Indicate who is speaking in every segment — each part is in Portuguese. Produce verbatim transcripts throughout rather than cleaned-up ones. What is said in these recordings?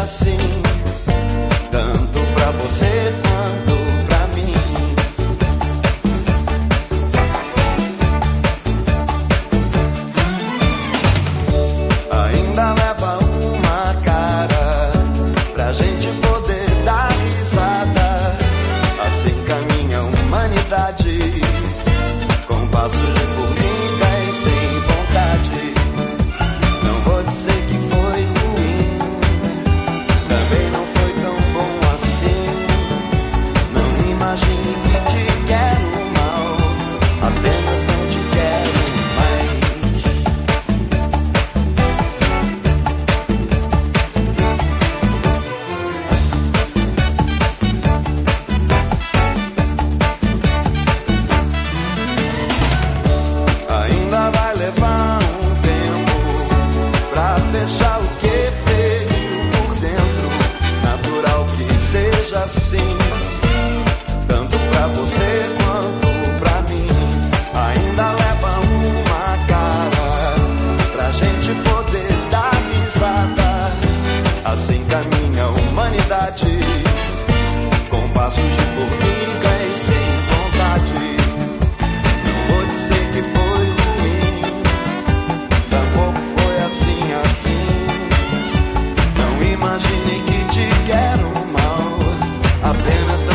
Speaker 1: assim, tanto pra você quanto pra mim. Ainda leva uma cara pra gente poder dar risada. Assim caminha a humanidade, com passos de formiga e sem vontade. Não vou dizer que foi ruim, também não foi tão bom assim. Não imagine que te quero mal, apenas não te quero mais. Ainda vai levar um tempo pra fechar o que veio por dentro. Natural que seja assim, tanto pra você quanto pra mim. Ainda leva uma cara pra gente poder dar risada. Assim caminha a humanidade, com passos de formiga e sem vontade. Não vou dizer que foi ruim, tampouco foi assim, assim. Não imagine que te quero mal, apenas não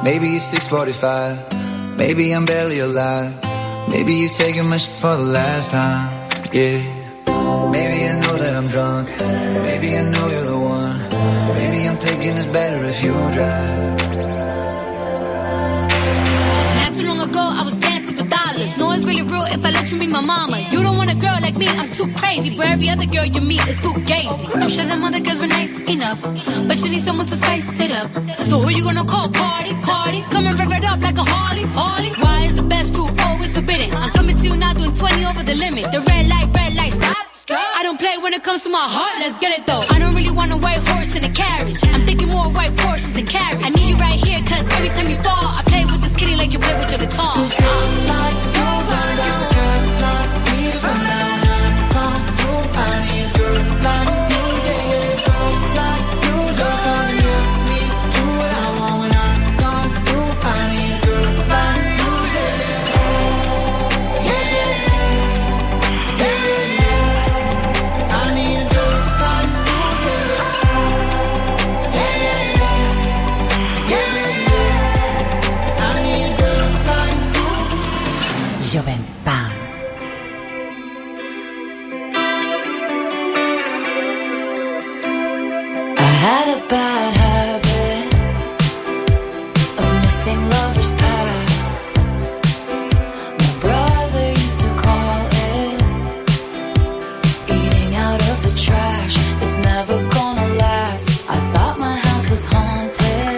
Speaker 2: Maybe it's six forty-five. Maybe I'm barely alive. Maybe you're taking my shit for the last time. Yeah. Maybe I know that I'm drunk. Maybe I know you're the one. Maybe I'm thinking it's better if you drive.
Speaker 3: Not too long ago, I was dancing for dollars. No, it's really real if I let you be my mama. You don't want a girl like me, I'm too crazy. Where every other girl you meet is fugazi. I'm sure them other girls were nice enough, but you need someone to spice it up. So who you gonna call? Cardi, Cardi. Come and rev it up like a Harley, Harley. Why is the best food always forbidden? I'm coming to you now doing twenty over the limit. The red light, red light, stop. I don't play when it comes to my heart, let's get it though. I don't really want a white horse in a carriage. I'm thinking more white horses and carriage. I need you right here, cause every time you fall, I play with this kitty like you play with your guitar.
Speaker 2: Cause girls like you, like you, girls like me. So now when I come through, I need a girl like you, yeah, yeah. Girls like you, girls like you, me, do what I want when I come through. I need a girl like you, yeah, yeah, yeah, yeah, yeah, yeah. I need a girl like you, yeah, yeah, yeah, yeah, yeah. I need a girl like you.
Speaker 4: Joven Pan.
Speaker 3: I had a bad habit of missing lovers past. My brother used to call it eating out of the trash. It's never gonna last. I thought my house was haunted.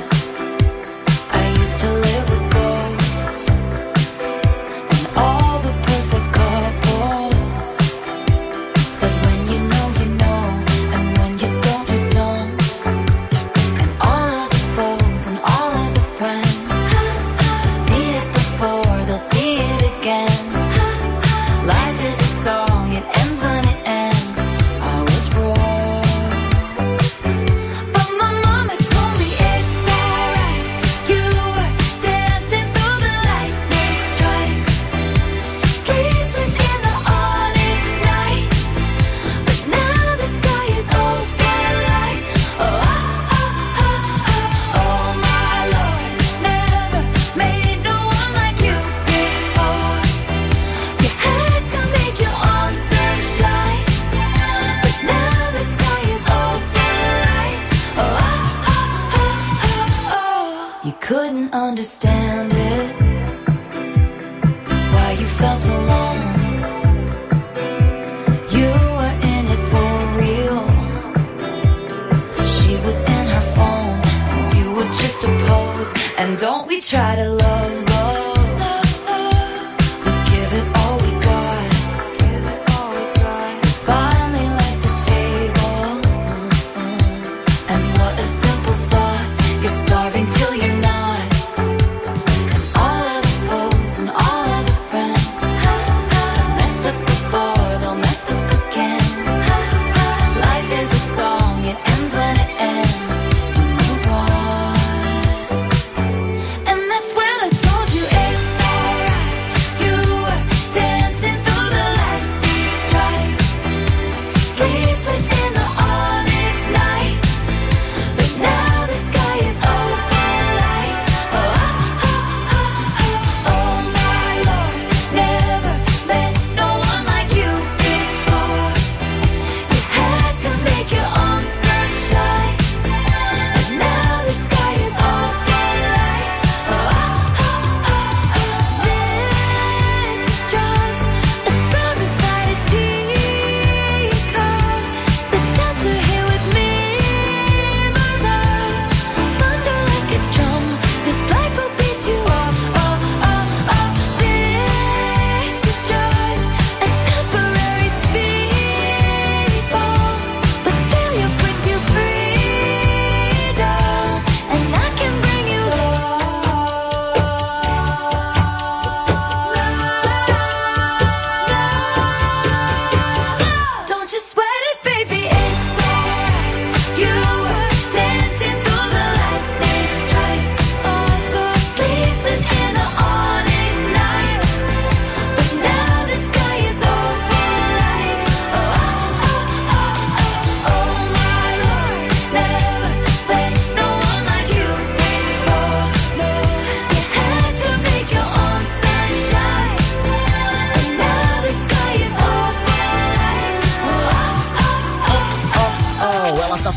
Speaker 3: I used to live with ghosts and all the perfect couples said when you know you know, and when you don't you don't. And all of the foes and all of the friends, they've seen it before, they'll see it again. Life is a song, it ends when it ends. I was wrong, but my mama told me it's alright. You were dancing through the lightning strikes, sleepless in the onyx night. But now the sky is open like, oh, oh, oh, oh, oh, my Lord. Never made no one like you before. You had to make your own sunshine, but now the sky is open like, oh, oh, oh, oh, oh. You couldn't understand it, why you felt alone. You were in it for real. She was in her phone, and you were just a pose. And don't we try to love, love. We give it all we got. Give it all we got. Finally left the table. Mm-mm. And what a simple thought. You're starving till you're not. And all of the foes and all of the friends have messed up before, they'll mess up again. Life is a song, it ends when it ends. You move on. And that's when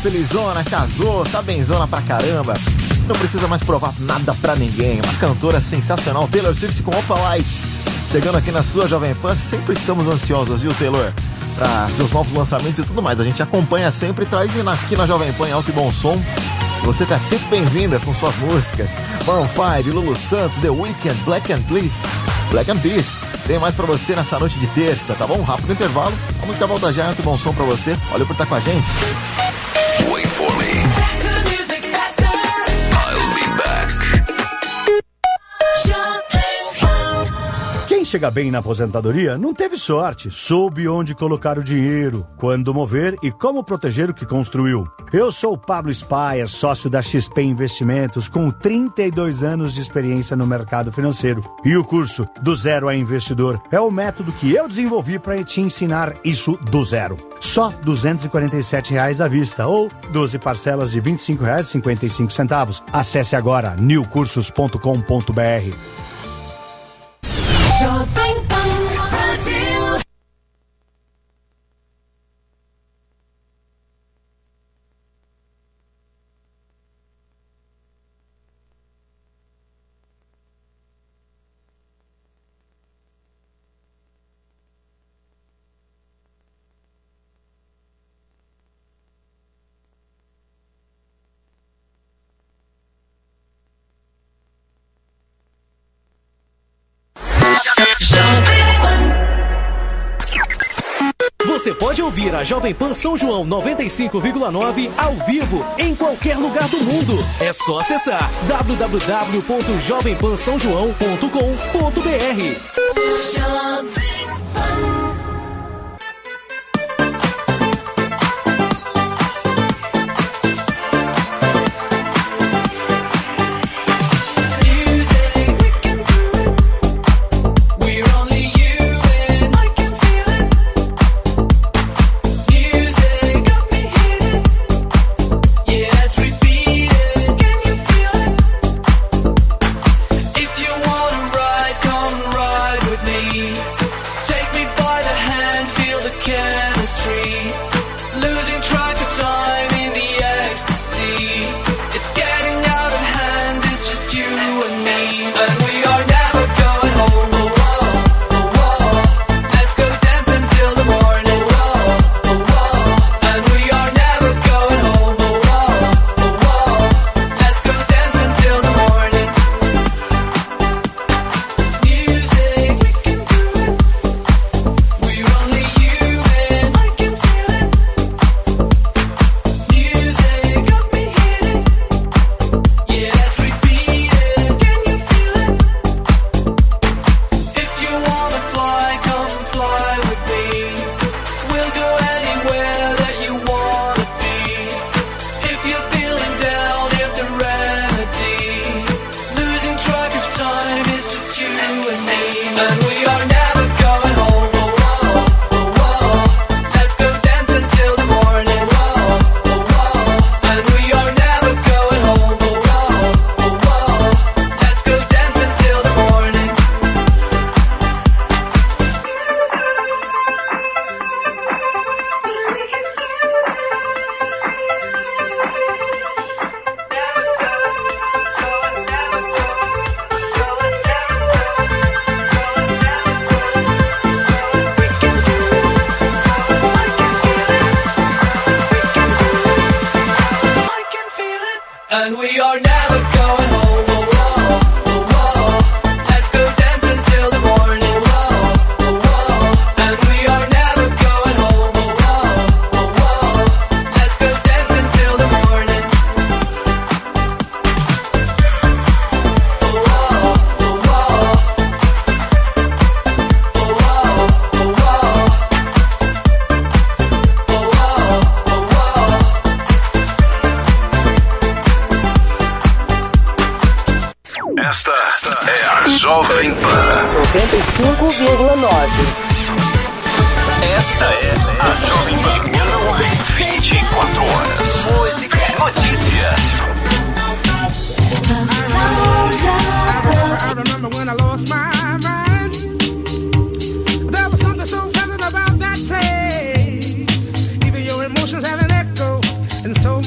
Speaker 5: felizona, casou, tá benzona pra caramba. Não precisa mais provar nada pra ninguém. Uma cantora sensacional, Taylor Swift com Opa Light. Chegando aqui na sua Jovem Pan, sempre estamos ansiosos, viu, Taylor? Pra seus novos lançamentos e tudo mais. A gente acompanha sempre e traz aqui na Jovem Pan em alto e bom som. Você tá sempre bem-vinda com suas músicas. Maroon five, Lulu Santos, The Weeknd, Black and Peace. Black and Peace. Tem mais pra você nessa noite de terça, tá bom? Rápido intervalo. A música volta já, alto e bom som pra você. Olha por estar com a gente.
Speaker 6: Wait for me. I'll be back.
Speaker 7: Quem chega bem na aposentadoria não teve sorte, soube onde colocar o dinheiro, quando mover e como proteger o que construiu. Eu sou o Pablo Spaia, sócio da X P Investimentos, com trinta e dois anos de experiência no mercado financeiro. E o curso Do Zero a Investidor é o método que eu desenvolvi para te ensinar isso do zero. Só duzentos e quarenta e sete reais à vista ou doze parcelas de vinte e cinco reais e cinquenta e cinco centavos. Acesse agora new cursos ponto com ponto b r.
Speaker 2: Jovem Pan Brasil.
Speaker 8: Você pode ouvir a Jovem Pan São João noventa e cinco vírgula nove ao vivo em qualquer lugar do mundo. É só acessar w w w ponto jovem pan são joão ponto com ponto b r.
Speaker 2: Jovem Pan.
Speaker 6: Jovem Pan
Speaker 9: noventa e cinco vírgula nove.
Speaker 6: Esta é a Jovem Pan vinte e quatro horas. Música e notícia.
Speaker 10: I remember when I lost my mind. There was something so pleasant about that place. Even your emotions have an echo, and so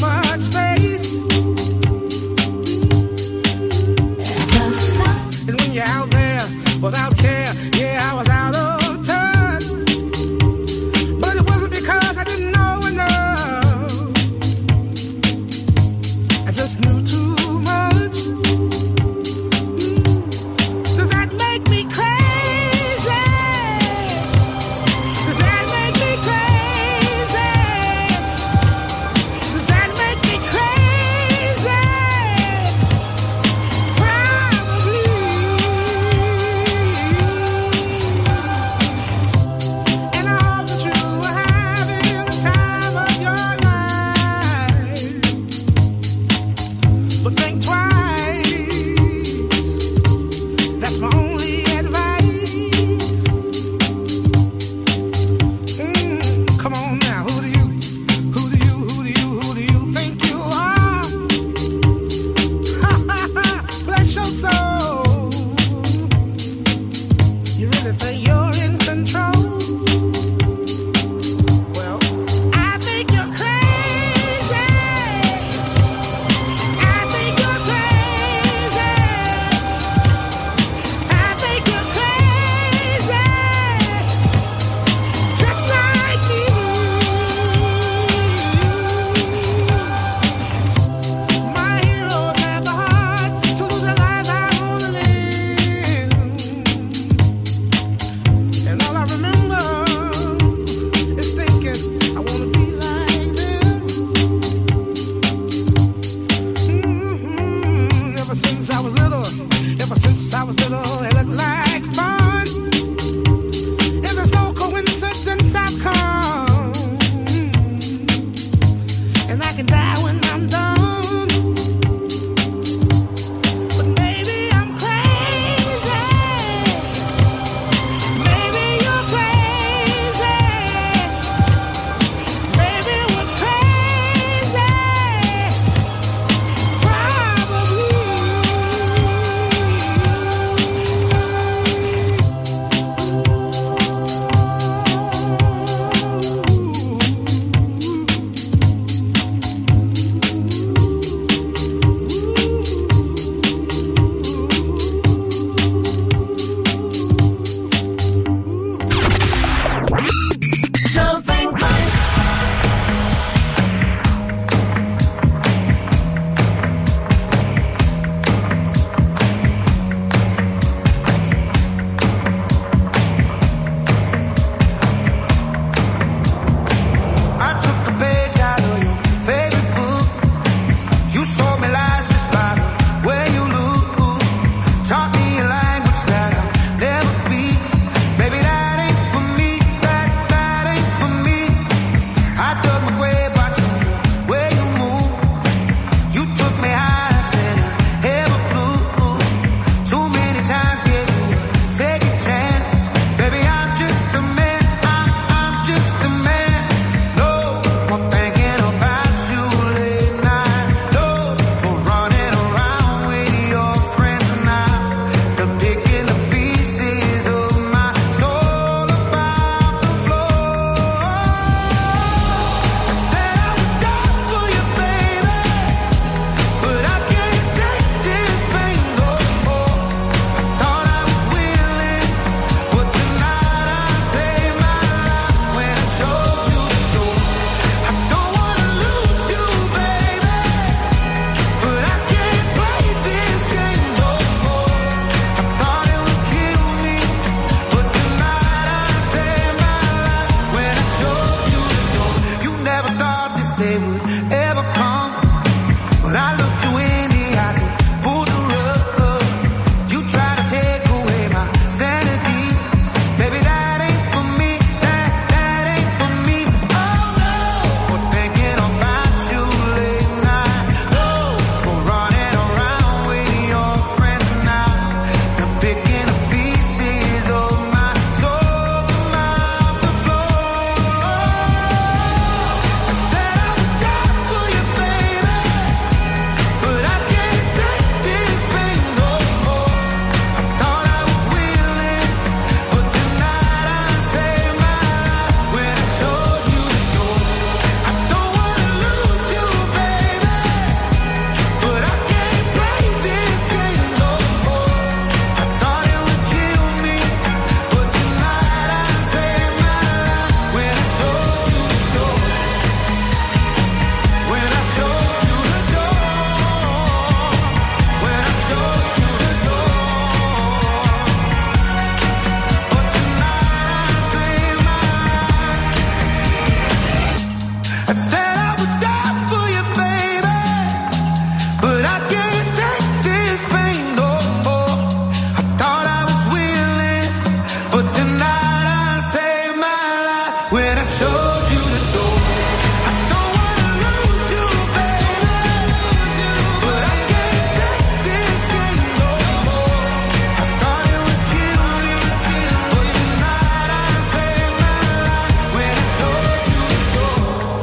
Speaker 10: I said I would die for you, baby, but I can't take this pain no more. I thought I was willing, but tonight I saved my life when I showed you the door. I don't wanna lose you, baby, but I can't take this game no more. I thought it would kill me, but tonight I saved my life when I showed you the door.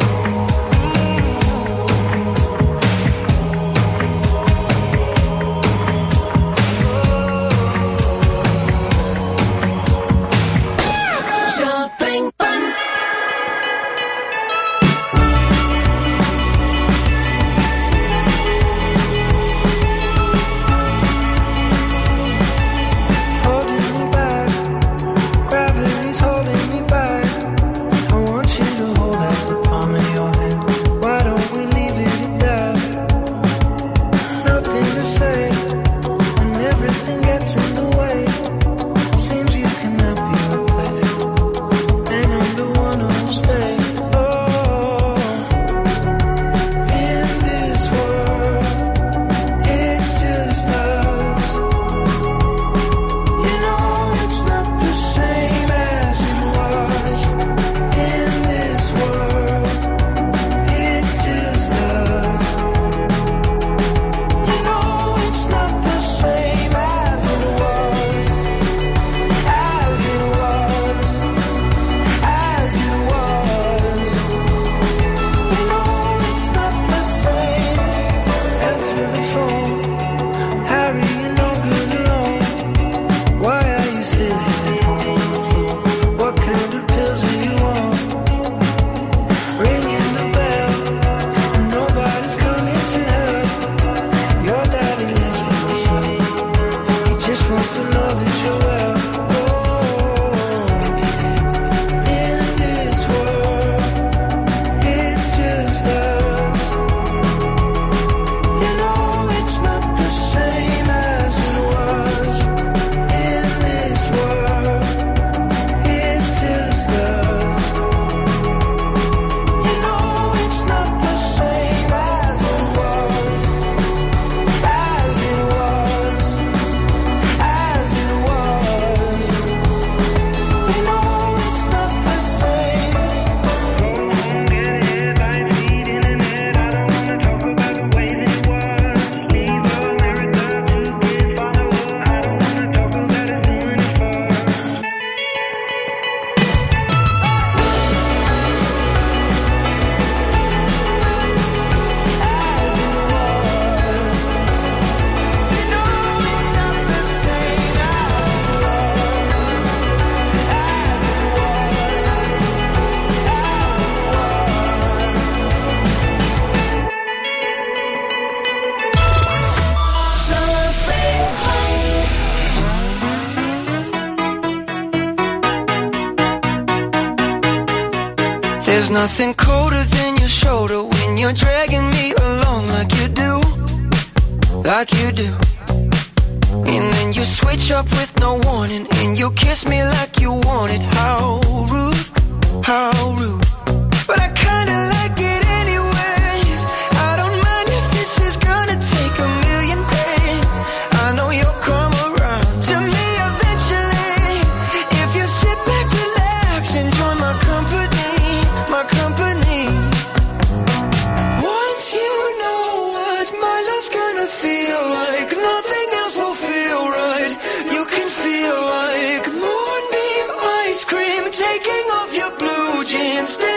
Speaker 2: Jovem Pan.
Speaker 11: Holding me back, gravity's holding me back. I want you to hold out the palm of your hand. Why don't we leave it at that? Nothing to say, and everything gets in the way. Seems you cannot be replaced, and I'm the one who'll stay. Oh, in this world, it's just us. You know it's not the same as it was. In this world, it's just us. You know it's not the same as it was. As it was. As it was. You know it's not the same. Answer the phone. Harry, you're no good alone. Why are you sitting at home on the floor? What kind of pills are you on? Ringing the bell, and nobody's coming to help. Your daddy lives by himself. He just wants to know that you're well. Oh, in this world, it's just us. You know it's not the same as it was. In this world, it's just us. You know it's not the same as it was. As it was. As it was. You know it's not the same. Get it by its feet in the net. I don't wanna talk about the way that it was. Leave America, two kids follow her. I don't wanna talk about us doing it first. As it was. You know it's not the same as it was. As it was. As it was. There's nothing colder than your shoulder when you're dragging me along like you do, like you do. And then you switch up with no warning, and you kiss me like you want it. How rude, how rude. But I kinda like it anyways. I don't mind if this is gonna take a million days. I know you'll come around to me eventually. If you sit back, relax, and join my company, my company. Once you know what my love's gonna feel like, nothing else will feel right. You can feel like moonbeam ice cream taking off your blue jeans.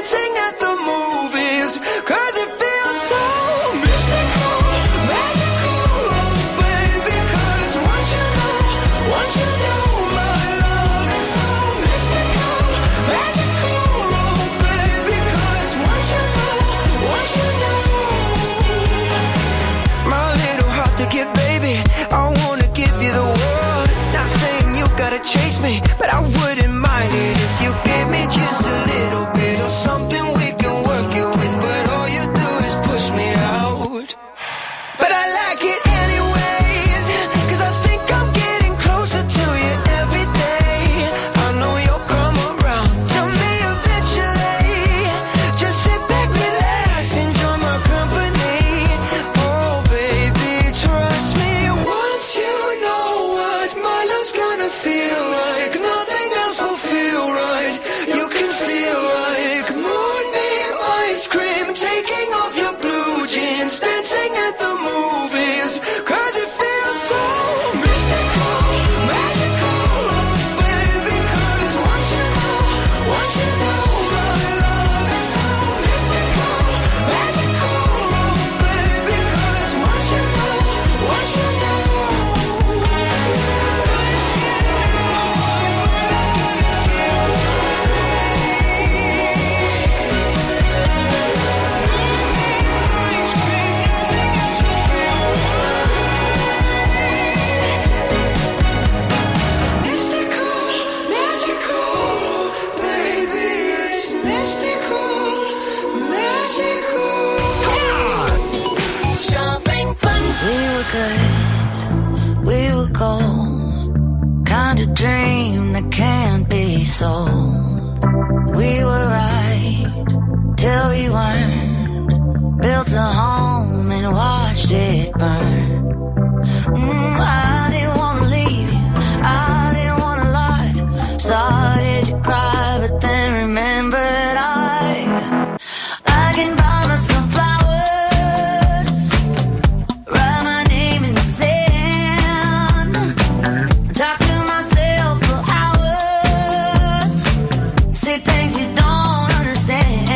Speaker 3: good, we were gold. Kind of dream that can't be sold. We were right till we weren't. Built a home and watched it burn. Mm, I didn't wanna leave you, I didn't wanna lie. Started to cry, but then remembered I I can buy myself flowers, write my name in the sand, talk to myself for hours, say things you don't understand.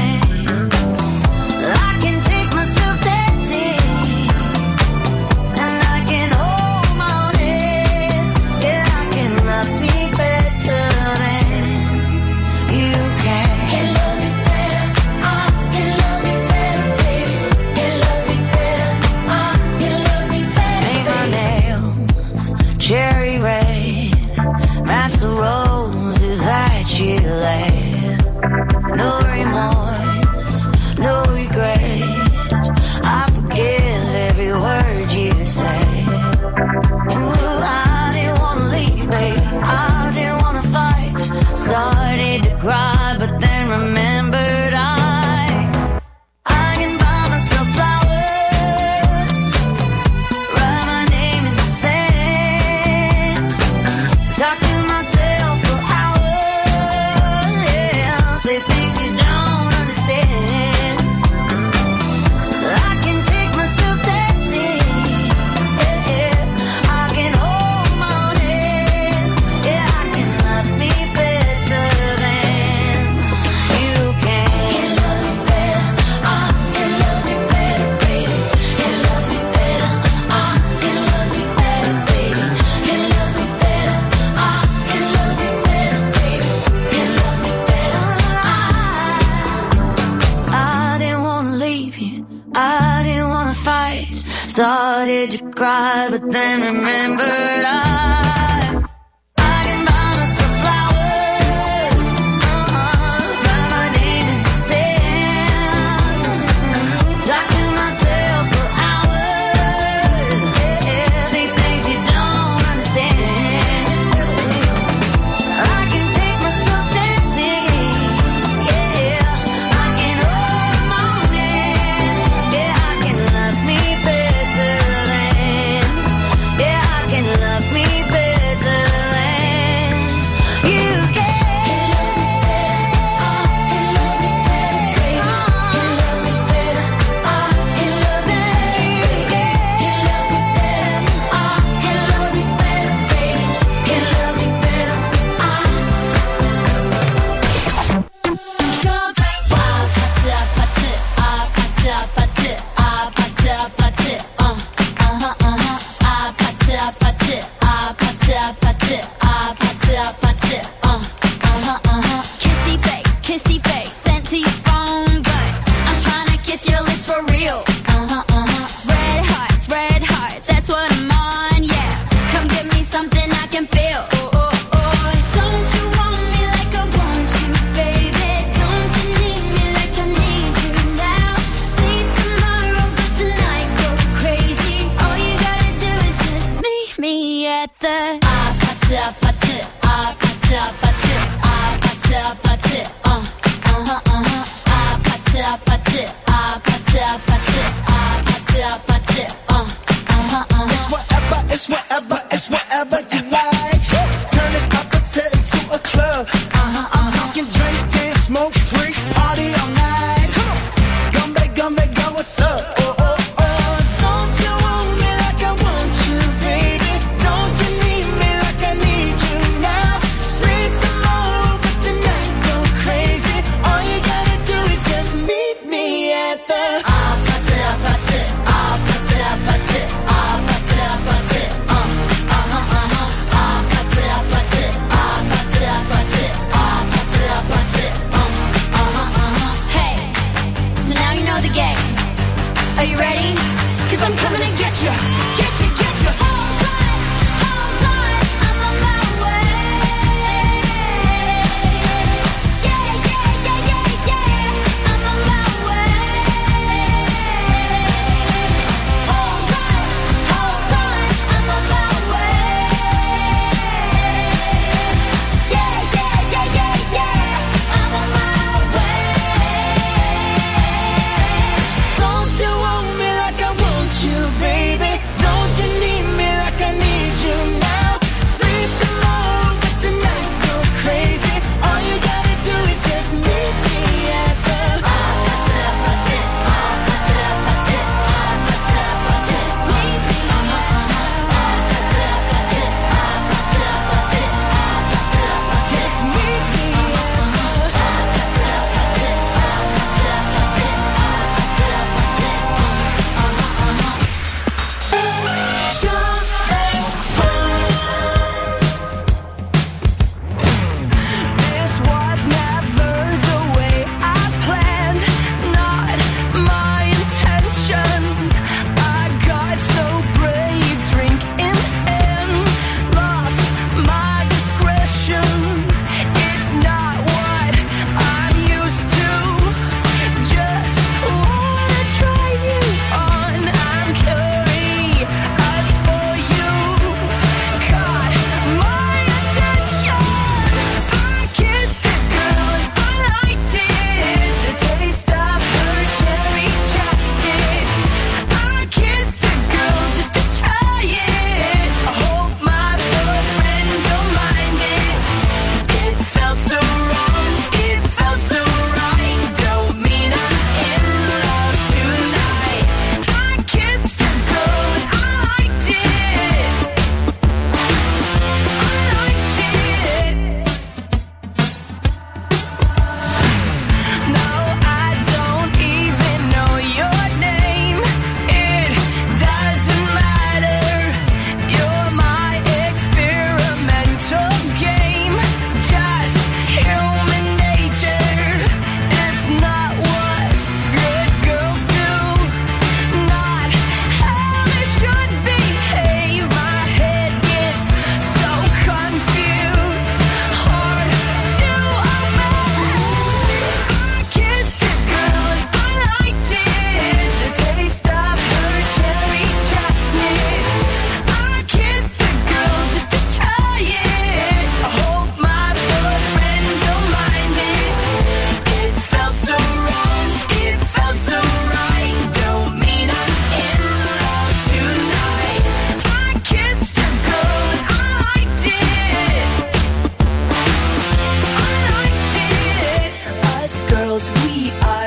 Speaker 3: I can take myself dancing, and I can hold my own head. Yeah, I can love me better than you can. Can love me better, I can love me better, baby. Can love me better, I can love me better. Paint my nails cherry red, match the roses that you laid. No remorse, no regret. I forgive every word you say. Ooh, I didn't wanna leave, babe. I didn't wanna fight. Started to cry, but then remembered I I can buy myself flowers, write my name in the sand, talk to myself for hours. Yeah, say things you don't understand. I can take myself dancing. Yeah, yeah. I can hold my own head. Yeah, I can love me better than you can. Can love me better, I can love me better, baby. Can love me better, I can love me better, baby. Can love me better, I can love me better, baby. Can love me better, I I didn't wanna leave you, I didn't wanna fight. Started to cry, but then remembered I I can buy myself flowers, uh-uh, write my name in the sand, talk to myself for hours. Yeah, say things you don't understand. I can take myself dancing. Yeah, I can hold my own hand. Yeah, I can love me better than. Yeah, I can love me better than you can. Can love me better, I can love me better, baby. Can love me better, I can love me better, baby. Can love me better, I
Speaker 12: Kissy face, kissy face, sent to your phone, but I'm trying to kiss your lips for real. Uh-huh, uh-huh. Red hearts, red hearts, that's what I'm on, yeah. Come give me something I can feel. Oh, oh, oh. Don't you want me like I want you, baby? Don't you need me like I need you now? Say tomorrow, but tonight go crazy. All you gotta do is just meet me at the ah pata pata ah pata pata ah pata pata uh uh-huh uh-huh ah pata pata ah pata pata ah pata pata uh uh-huh uh-huh.
Speaker 2: It's whatever, it's whatever, it's whatever you like. Turn this up until into a club.
Speaker 12: Uh-huh,
Speaker 2: I'm talking drinking, smoke free, party all night. Come on, gumbe, gumbe, go, what's up? Oh, oh, oh. Don't you want me like I want you, baby? Don't you need me like I need you now? Sleep tomorrow, but tonight go crazy. All you gotta do is just meet me at the
Speaker 12: Ah pata pata ah pata pata ah pata pata uh uh-huh uh-huh ah pata pata ah pata pata ah pata pata uh uh-huh uh-huh. Hey, so now you know the game. Are you ready? 'Cause I'm coming to get you, get you, get you. Hold on, hold on, I'm on my way. Yeah, yeah, yeah, yeah, yeah, I'm on my way. Hold on,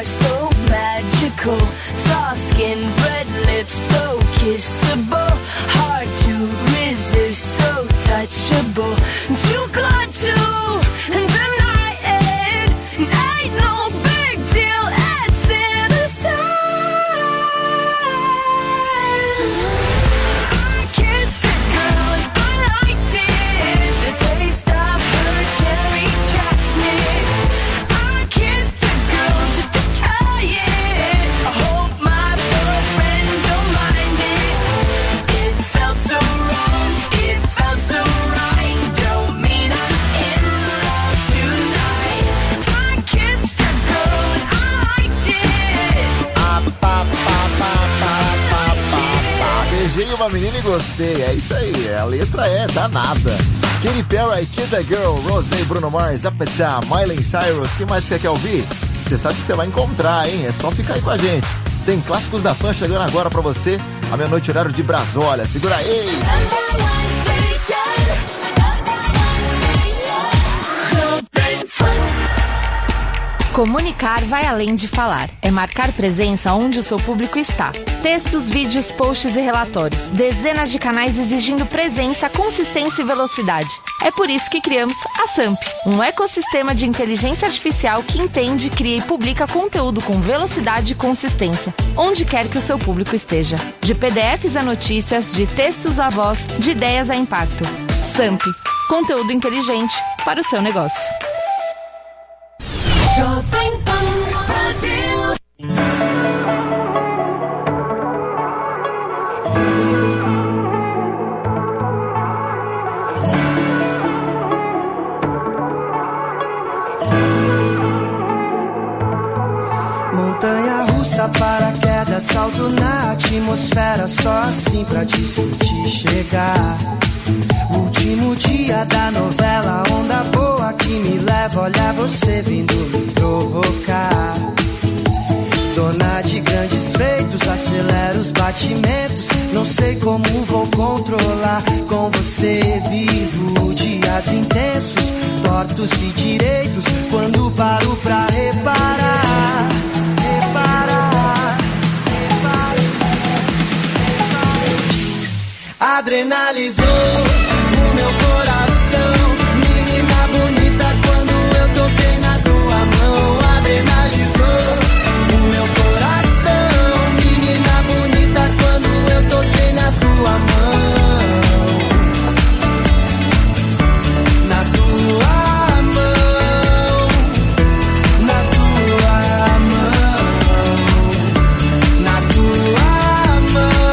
Speaker 13: are so magical. Soft skin, red lips, so kissable. Hard to resist, so touchable. Too good to deny it. Ain't no big deal, it's innocent. I kissed a girl and I liked it. The taste of her cherry chapstick. I kissed a girl just to try it. I hope my boyfriend don't mind it. It felt so wrong, it felt so right. Don't mean I'm in love tonight. I kissed a girl and I liked it.
Speaker 5: Ah, pá, pá, pá, pá, pá, pá, pá. Beijei uma menina e gostei. É isso aí, a letra é danada. Katy Perry, Kiss a Girl, Rosé, Bruno Mars, Apatá, Miley Cyrus. O que mais você quer ouvir? Você sabe que você vai encontrar, hein? É só ficar aí com a gente. Tem clássicos da fã chegando agora pra você. A meia-noite, horário de Brasólia. Segura aí!
Speaker 14: Comunicar vai além de falar. É marcar presença onde o seu público está. Textos, vídeos, posts e relatórios. Dezenas de canais exigindo presença, consistência e velocidade. É por isso que criamos a Samp, um ecossistema de inteligência artificial que entende, cria e publica conteúdo com velocidade e consistência, onde quer que o seu público esteja. De P D Fs a notícias, de textos a voz, de ideias a impacto. Samp, conteúdo inteligente para o seu negócio.
Speaker 13: Jovem Pan Brasil.
Speaker 11: Montanha russa, paraquedas, salto na atmosfera, só assim pra te sentir chegar. Último dia da novela, onda boa que me leva, olha você vindo me provocar. Dona de grandes feitos, acelera os batimentos, não sei como vou controlar. Com você vivo dias intensos, tortos e direitos, quando paro pra reparar. Reparar, reparar, reparar. Adrenalizou o meu coração, menina bonita, quando eu toquei na tua mão. Adrenalizou o meu coração, menina bonita, quando eu toquei na tua mão. Na tua mão, na tua mão, na tua mão.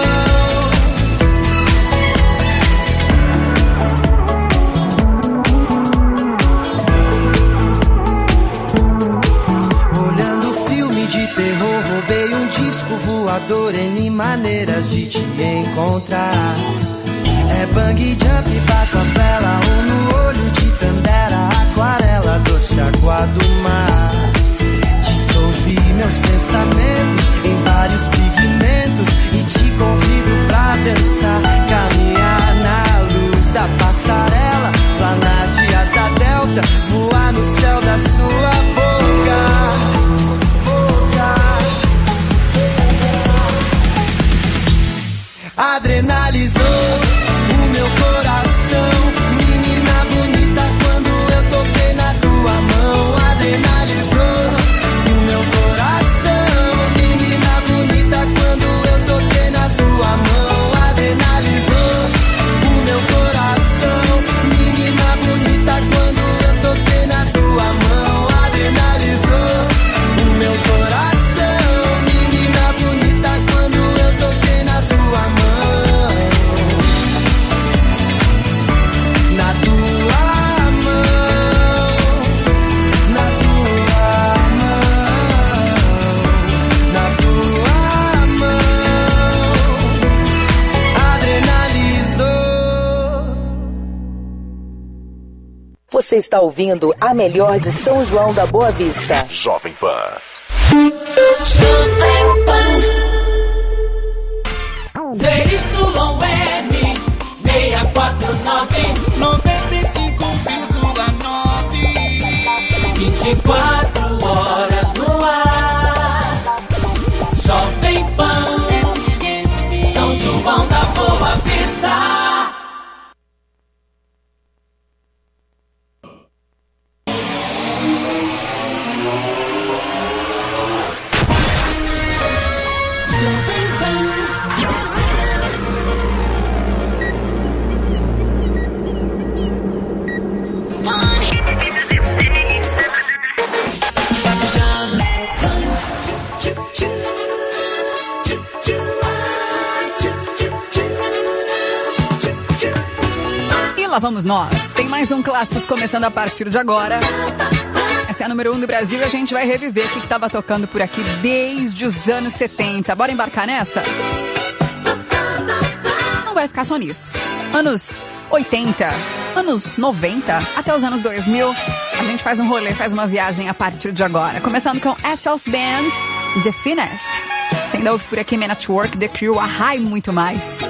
Speaker 11: Olhando filme de terror, roubei um disco voador, N maneiras de te encontrar. É bang jump, bato a vela, ou no olho de Tandera, aquarela, doce água do mar. Dissolvi meus pensamentos em vários pigmentos e te convido pra dançar, caminhar na luz da passarela, planar de asa delta, voar no céu da sua boca. Adrenalizou o meu coração, menina bonita, quando eu toquei na tua mão. Adrenalizou o meu coração, menina bonita, quando eu toquei na tua mão. Adrenalizou o meu coração, menina bonita, quando eu toquei na tua mão. Adrenalizou o meu coração, menina bonita, quando eu toquei na tua mão. Na tua mão, na tua mão, na tua mão. Adrenalizou.
Speaker 9: Você está ouvindo a melhor de São João da Boa Vista.
Speaker 6: Jovem Pan.
Speaker 13: Jovem Pan.
Speaker 15: Z Y M seis quatro nove, noventa e cinco vírgula nove, vinte e quatro horas no ar.
Speaker 16: lá vamos nós. Tem mais um Clássicos começando a partir de agora. Essa é a número um do Brasil e a gente vai reviver o que estava tocando por aqui desde os anos setenta. Bora embarcar nessa? Não vai ficar só nisso. Anos oitenta, anos noventa, até os anos dois mil. A gente faz um rolê, faz uma viagem a partir de agora. Começando com S L C Band, The Finest. Você ainda ouve por aqui Man at Work, The Crew, a High e muito mais.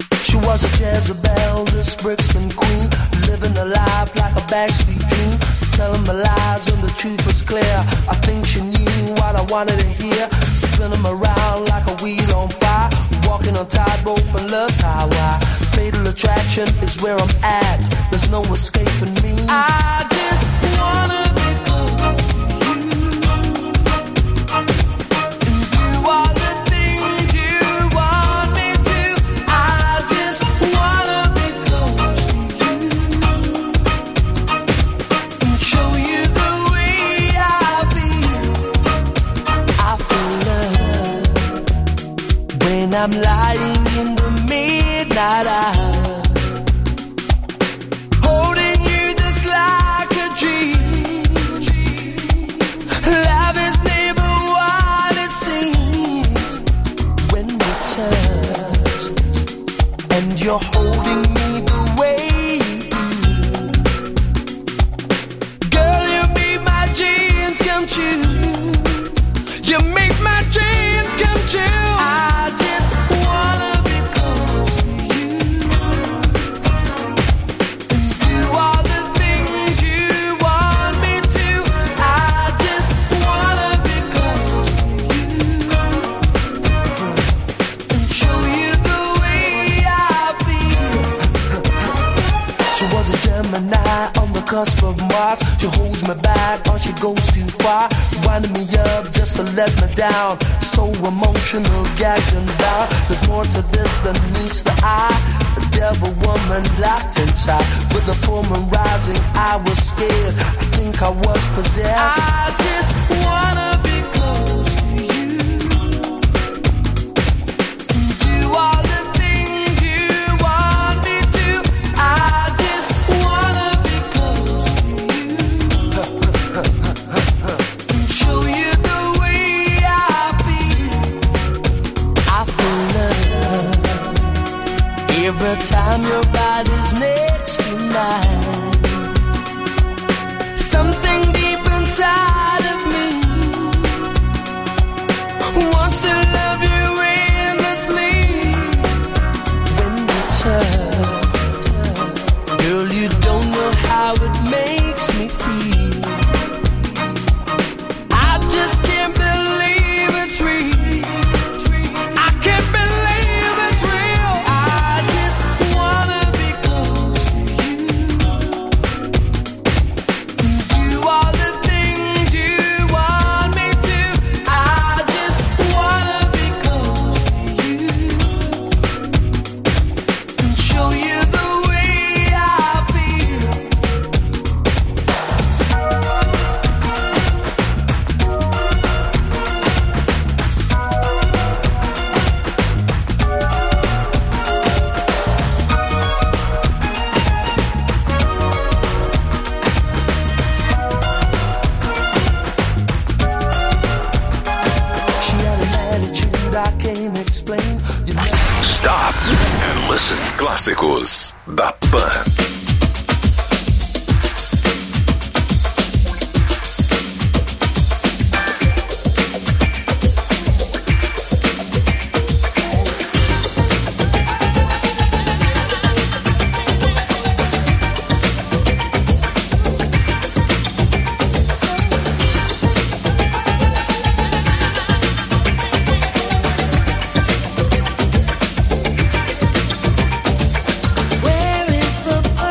Speaker 17: Jezebel, this Brixton queen, living a life like a backstreet dream. telling me lies when the truth was clear. I think she knew what I wanted to hear. Spin 'em around like a wheel on fire. Walking on tightrope and love's highway. Fatal attraction is where I'm at. There's no escaping me. I just wanna be close to you. And do all the things you want me to. I just wanna be close to you. And show you the way I feel. I feel love when I'm lying in the midnight hour. Holding you just like a dream. Love is never what it seems. When we touch and you're holding me the way you do. Girl, you make my dreams come true. You make my dreams come true. I just wanna be close to you. And do all the things you want me to. I just wanna be close to you. And show you the way I feel. She was a Gemini on the cusp of Mars. She holds me back or she goes too far. Winding me up just to let me down. So emotional, gagged and bound. There's more to this than meets the eye. The devil woman locked inside. With the full moon rising, I was scared. I think I was possessed. I just wanna be close to you. And do all the things you want me to. I just wanna be close to you. And show you the way I feel. I feel love every time your body's next to mine. Something deep inside of me wants to love you endlessly. When we touch, girl, you don't know how it makes me feel. I just can't believe it's real. I can't believe it's real. I just wanna be close to you. And do all the things you want me to. I just wanna be close to you. And show you the way I feel. She had an attitude I can't explain. You know.
Speaker 6: Stop and listen. Clássicos da Pan.
Speaker 2: Where is the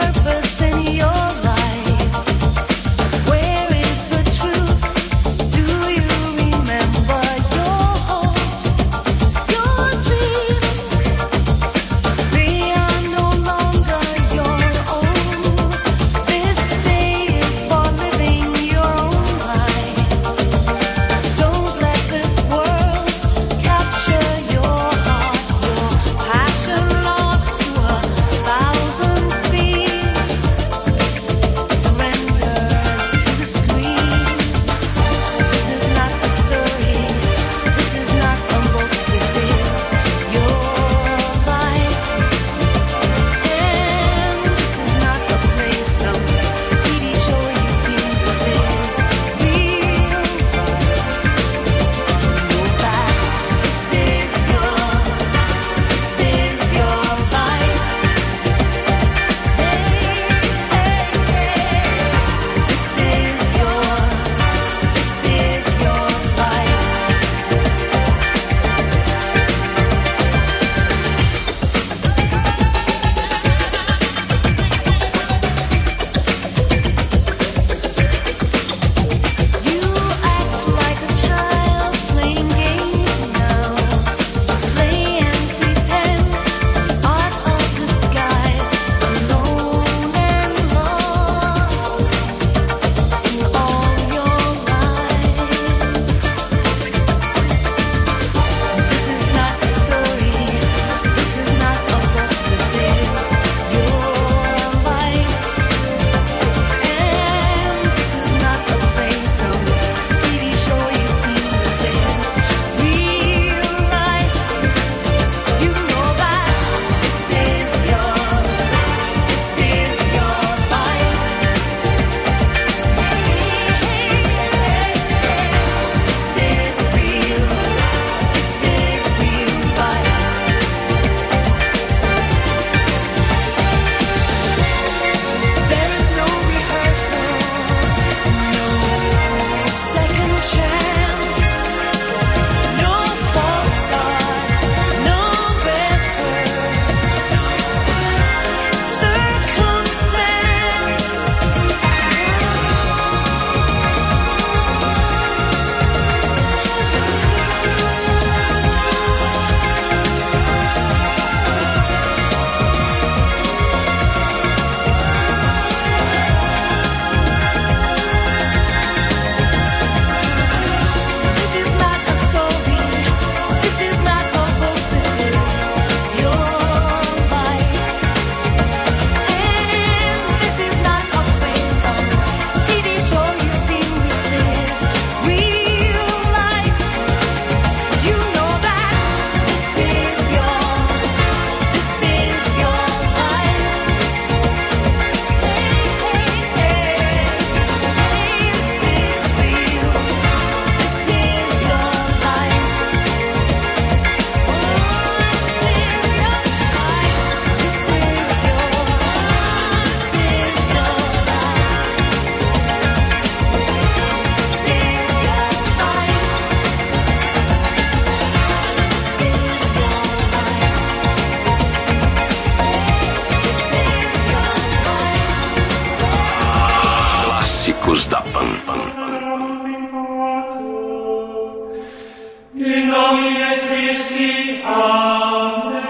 Speaker 6: clássicos da Pan.
Speaker 15: In nomine Christi, Amen.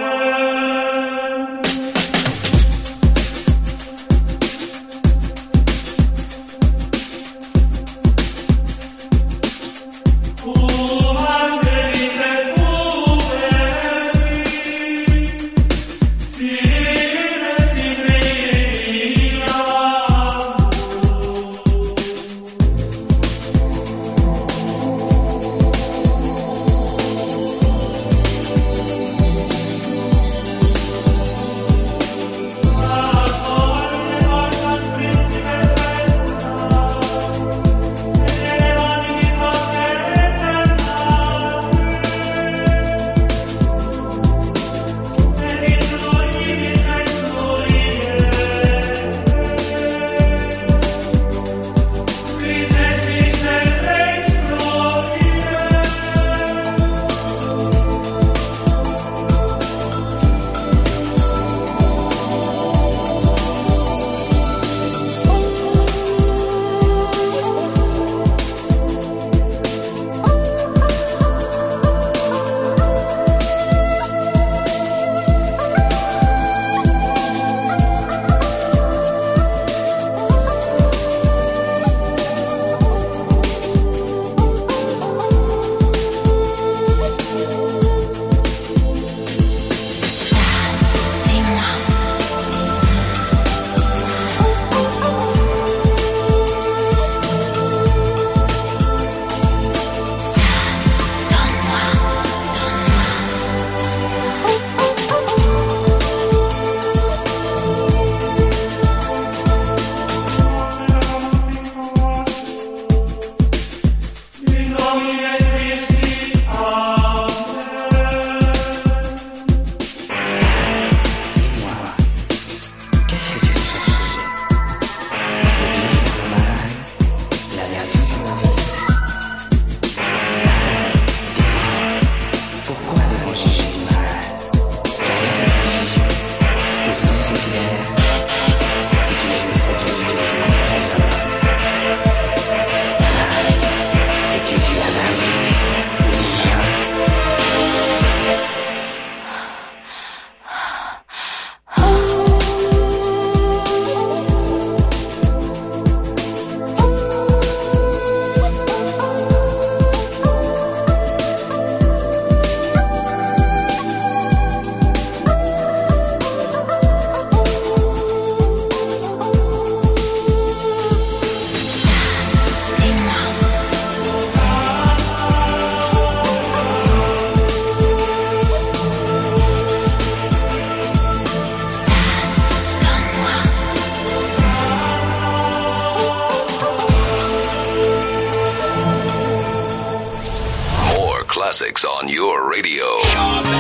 Speaker 6: Classics on your radio.